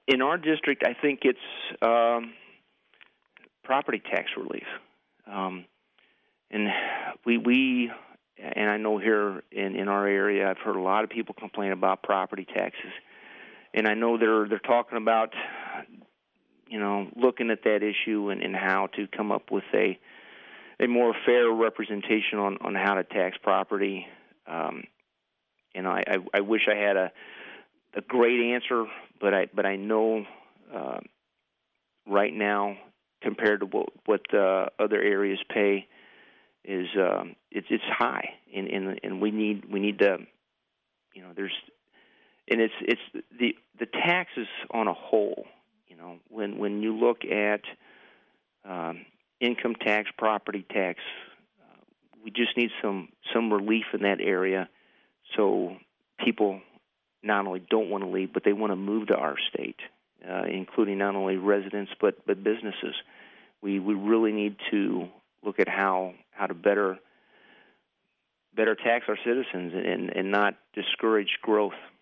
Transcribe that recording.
In our district, I think it's property tax relief. Um, and we and I know here in our area, I've heard a lot of people complain about property taxes. And I know they're talking about, looking at that issue and how to come up with a more fair representation on how to tax property. I wish I had a great answer, but I know right now, compared to what other areas pay, is it's high, and we need to, there's, and it's the taxes on a whole. When you look at income tax, property tax, we just need some relief in that area, so people not only don't want to leave, but they want to move to our state, including not only residents but businesses. We really need to look at how to better tax our citizens and not discourage growth.